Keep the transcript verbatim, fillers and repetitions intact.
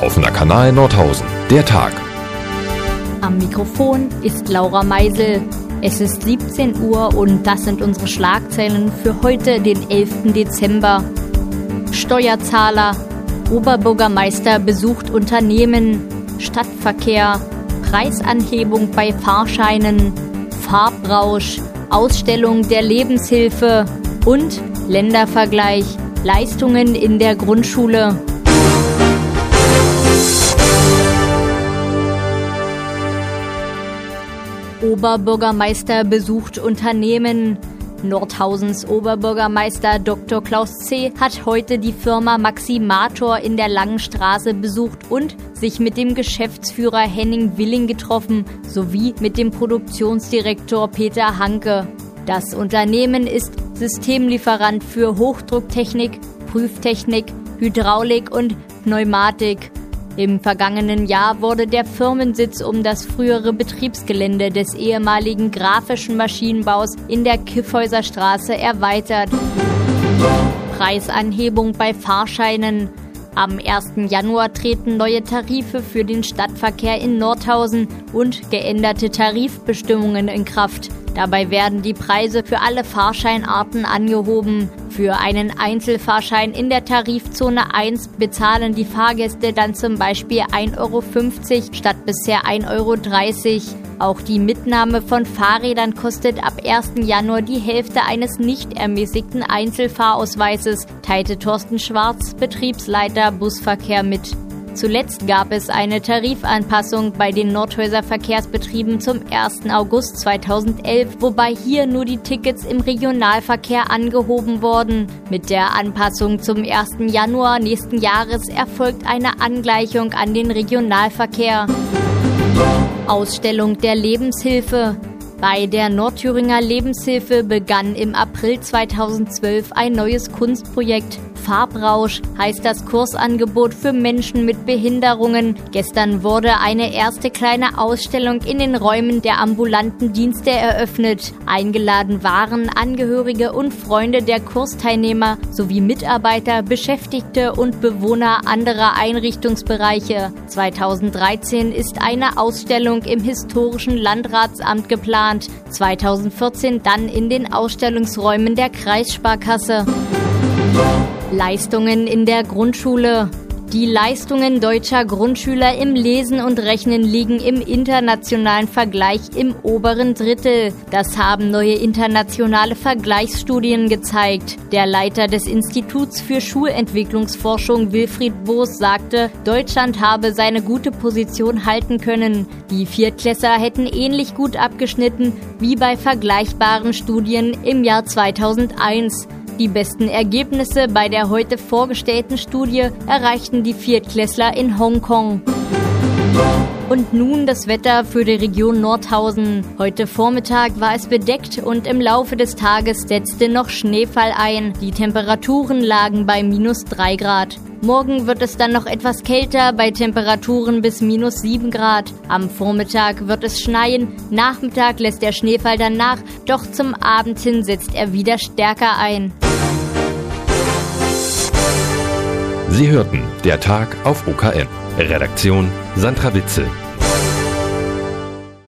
Offener Kanal Nordhausen. Der Tag. Am Mikrofon ist Laura Meisel. Es ist siebzehn Uhr und das sind unsere Schlagzeilen für heute, den elften Dezember. Steuerzahler, Oberbürgermeister besucht Unternehmen, Stadtverkehr, Preisanhebung bei Fahrscheinen, Farbrausch, Ausstellung der Lebenshilfe und Ländervergleich, Leistungen in der Grundschule. Oberbürgermeister besucht Unternehmen. Nordhausens Oberbürgermeister Doktor Klaus C. hat heute die Firma Maximator in der Langenstraße besucht und sich mit dem Geschäftsführer Henning Willing getroffen, sowie mit dem Produktionsdirektor Peter Hanke. Das Unternehmen ist Systemlieferant für Hochdrucktechnik, Prüftechnik, Hydraulik und Pneumatik. Im vergangenen Jahr wurde der Firmensitz um das frühere Betriebsgelände des ehemaligen Grafischen Maschinenbaus in der Kyffhäuser Straße erweitert. Preisanhebung bei Fahrscheinen. Am ersten Januar treten neue Tarife für den Stadtverkehr in Nordhausen und geänderte Tarifbestimmungen in Kraft. Dabei werden die Preise für alle Fahrscheinarten angehoben. Für einen Einzelfahrschein in der Tarifzone eins bezahlen die Fahrgäste dann zum Beispiel ein Euro fünfzig statt bisher ein Euro dreißig. Auch die Mitnahme von Fahrrädern kostet ab ersten Januar die Hälfte eines nicht ermäßigten Einzelfahrausweises, teilte Thorsten Schwarz, Betriebsleiter Busverkehr, mit. Zuletzt gab es eine Tarifanpassung bei den Nordhäuser Verkehrsbetrieben zum ersten August zweitausendelf, wobei hier nur die Tickets im Regionalverkehr angehoben wurden. Mit der Anpassung zum ersten Januar nächsten Jahres erfolgt eine Angleichung an den Regionalverkehr. Ausstellung der Lebenshilfe. Bei der Nordthüringer Lebenshilfe begann im April zweitausendzwölf ein neues Kunstprojekt. Farbrausch heißt das Kursangebot für Menschen mit Behinderungen. Gestern wurde eine erste kleine Ausstellung in den Räumen der ambulanten Dienste eröffnet. Eingeladen waren Angehörige und Freunde der Kursteilnehmer sowie Mitarbeiter, Beschäftigte und Bewohner anderer Einrichtungsbereiche. zweitausenddreizehn ist eine Ausstellung im historischen Landratsamt geplant. zweitausendvierzehn dann in den Ausstellungsräumen der Kreissparkasse. Leistungen in der Grundschule. Die Leistungen deutscher Grundschüler im Lesen und Rechnen liegen im internationalen Vergleich im oberen Drittel. Das haben neue internationale Vergleichsstudien gezeigt. Der Leiter des Instituts für Schulentwicklungsforschung Wilfried Boos sagte, Deutschland habe seine gute Position halten können. Die Viertklässler hätten ähnlich gut abgeschnitten wie bei vergleichbaren Studien im Jahr zweitausendeins. Die besten Ergebnisse bei der heute vorgestellten Studie erreichten die Viertklässler in Hongkong. Und nun das Wetter für die Region Nordhausen. Heute Vormittag war es bedeckt und im Laufe des Tages setzte noch Schneefall ein. Die Temperaturen lagen bei minus drei Grad. Morgen wird es dann noch etwas kälter bei Temperaturen bis minus sieben Grad. Am Vormittag wird es schneien, Nachmittag lässt der Schneefall dann nach, doch zum Abend hin setzt er wieder stärker ein. Sie hörten Der Tag auf O K N. Redaktion Sandra Witzel.